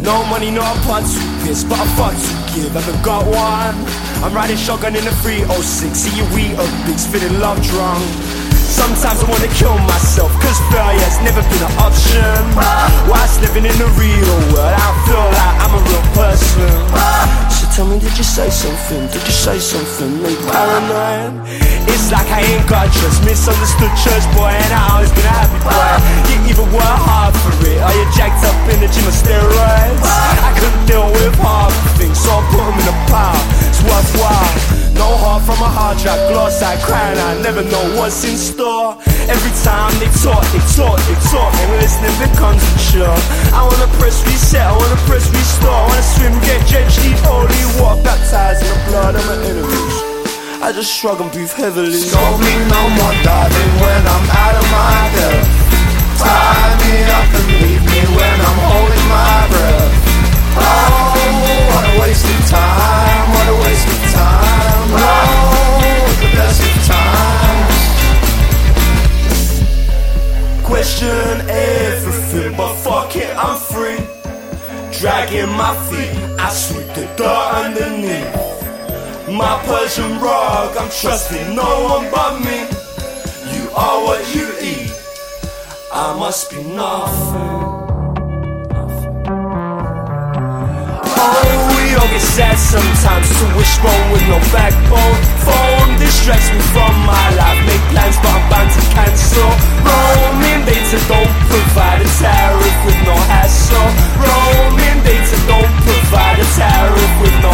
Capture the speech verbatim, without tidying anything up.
No money, not a part to piss, but a fuck to give. Haven't got one. I'm riding shotgun in a three oh six. See you eat a bigs, feeling love drunk. Sometimes I wanna kill myself, cause failure's never been an option. Whilst living in the real world, I feel like I'm a real person. So tell me, did you say something? Did you say something? Make paranoid? It's like I ain't got trust. Misunderstood church boy, and I always been a happy boy. You even work hard for it. Are you jacked up in the gym of steroids? I couldn't deal with half the things, so I put them in a pile. It's worthwhile. No heart from a hard drive, gloss I crying, I never know what's in store. Every time they talk, they talk, they talk, and listening becomes mature. I wanna press reset, I wanna press restore. I wanna swim, get drenched, eat holy water, baptized in the blood of my enemies. I just shrug and breathe heavily. Scold me no more, darling, when I'm out of my depth. Tie me up and leave me when I'm holding my breath. Oh, what a waste of time, what a waste of time. Oh, the best of times. Question everything, but fuck it, I'm free. Dragging my feet, I sweep the dirt underneath. My Persian rug, I'm trusting no one but me. You are what you eat, I must be nothing. Oh, we all get sad sometimes, to wishbone with no backbone. Phone distracts me from my life, make plans but I'm bound to cancel. Roaming data don't provide a tariff with no hassle. Roaming data don't provide a tariff with no